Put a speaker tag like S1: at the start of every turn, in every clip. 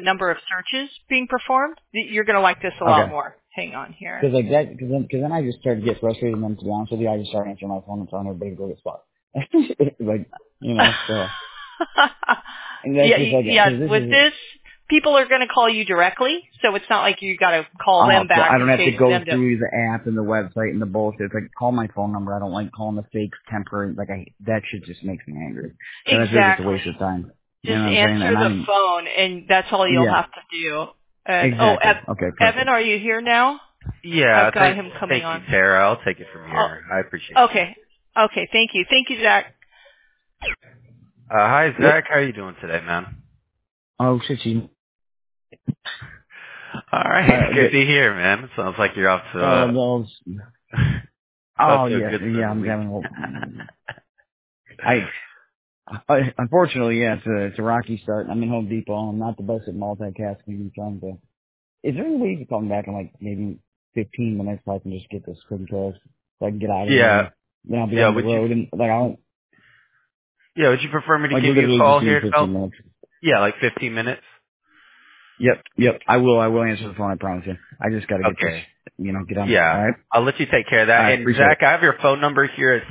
S1: number of searches being performed. You're going to like this a lot more. Hang on here.
S2: Because like that, because then I just started to get frustrated, and then to be honest with you, I just started answering my phone and telling everybody to go get spot. Like, you know, so. And that's just like,
S1: with this, people are going to call you directly, so it's not like you got to call them back.
S2: I don't have to go through the app and the website and the bullshit. It's like, call my phone number. I don't like calling the fake temporary. Like, that shit just makes me angry. So that's just a waste of time.
S1: Just answer the phone, and that's all you'll have to do.
S2: Exactly. Okay, perfect.
S1: Evan, are you here now?
S3: Yeah,
S1: I've got him coming on.
S3: Thank you, Tara. I'll take it from here. I appreciate it.
S1: Okay, thank you. Thank you, Zach.
S3: Hi, Zach. How are you doing today, man?
S2: Oh, shit, you.
S3: All right. Good to hear, man. Sounds like you're off to
S2: I'm having unfortunately, it's a rocky start. I'm in Home Depot. I'm not the best at multitasking and trying to. Is there any way you can call me back in like maybe 15 minutes so I can just get this taken care of so I can get out of here? Then I'll be on the road and like I'll.
S3: Yeah, would you prefer me to give you a call here?
S2: 15 minutes.
S3: Yeah, like 15 minutes.
S2: Yep. I will answer the phone. I promise you. I just got to get this. Get on.
S3: Yeah.
S2: All right?
S3: I'll let you take care of that.
S2: Right,
S3: and Zach, I have your phone number here at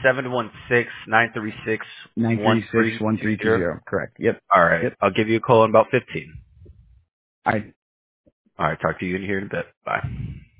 S3: 716-936-1320.
S2: Correct. Yep.
S3: All right.
S2: Yep.
S3: I'll give you a call in about 15.
S2: All right.
S3: All right. Talk to you in here in a bit. Bye.